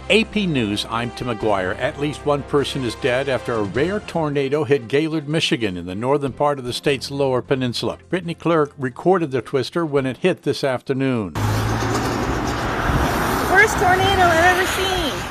AP News, I'm Tim McGuire. At least one person is dead after a rare tornado hit Gaylord, Michigan, in the northern part of the state's lower peninsula. Brittany Clerk recorded the twister when it hit this afternoon. Worst tornado I've ever seen.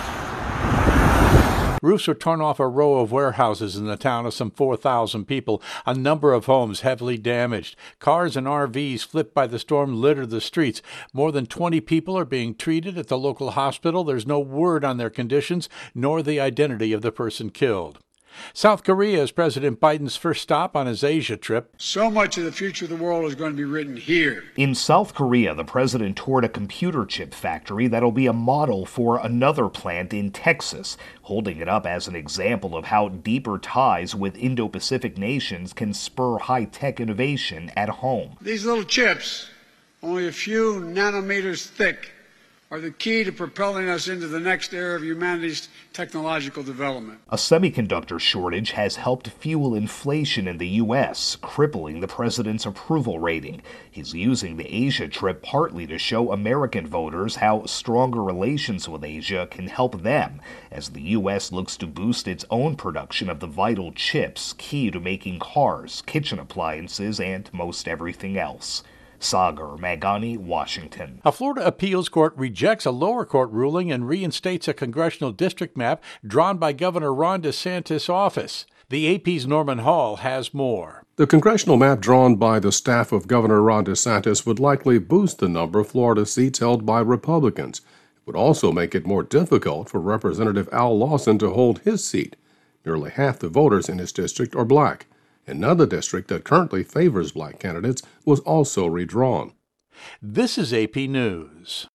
Roofs were torn off a row of warehouses in the town of some 4,000 people. A number of homes heavily damaged. Cars and RVs flipped by the storm littered the streets. More than 20 people are being treated at the local hospital. There's no word on their conditions, nor the identity of the person killed. South Korea is President Biden's first stop on his Asia trip. So much of the future of the world is going to be written here. In South Korea, the president toured a computer chip factory that'll be a model for another plant in Texas, holding it up as an example of how deeper ties with Indo-Pacific nations can spur high-tech innovation at home. These little chips, only a few nanometers thick, are the key to propelling us into the next era of humanity's technological development. A semiconductor shortage has helped fuel inflation in the U.S., crippling the president's approval rating. He's using the Asia trip partly to show American voters how stronger relations with Asia can help them, as the U.S. looks to boost its own production of the vital chips key to making cars, kitchen appliances, and most everything else. Sagar Magani, Washington. A Florida appeals court rejects a lower court ruling and reinstates a congressional district map drawn by Governor Ron DeSantis' office. The AP's Norman Hall has more. The congressional map drawn by the staff of Governor Ron DeSantis would likely boost the number of Florida seats held by Republicans. It would also make it more difficult for Representative Al Lawson to hold his seat. Nearly half the voters in his district are black. Another district that currently favors black candidates was also redrawn. This is AP News.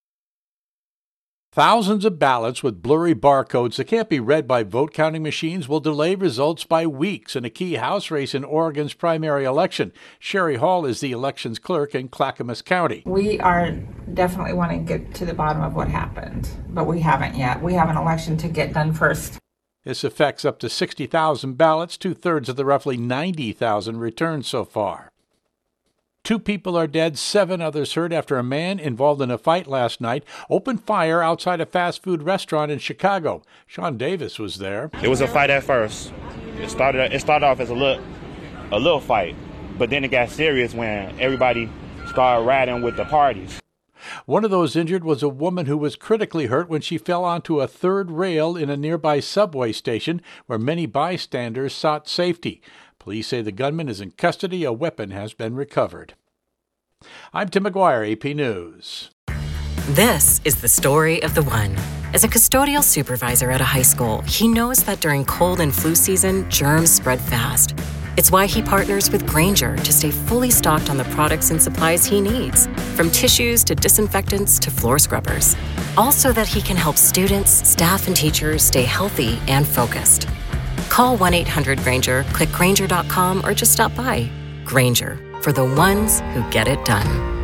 Thousands of ballots with blurry barcodes that can't be read by vote counting machines will delay results by weeks in a key House race in Oregon's primary election. Sherry Hall is the elections clerk in Clackamas County. We are definitely wanting to get to the bottom of what happened, but we haven't yet. We have an election to get done first. This affects up to 60,000 ballots, two-thirds of the roughly 90,000 returned so far. 2 people are dead, 7 others hurt after a man involved in a fight last night opened fire outside a fast food restaurant in Chicago. Sean Davis was there. It was a fight at first. It started off as a little fight, but then it got serious when everybody started riding with the parties. One of those injured was a woman who was critically hurt when she fell onto a third rail in a nearby subway station where many bystanders sought safety. Police say the gunman is in custody. A weapon has been recovered. I'm Tim McGuire, AP News. This is the story of the one. As a custodial supervisor at a high school, he knows that during cold and flu season, germs spread fast. It's why he partners with Grainger to stay fully stocked on the products and supplies he needs, from tissues to disinfectants to floor scrubbers. All so that he can help students, staff, and teachers stay healthy and focused. Call 1-800-GRAINGER, click Grainger.com, or just stop by. Grainger, for the ones who get it done.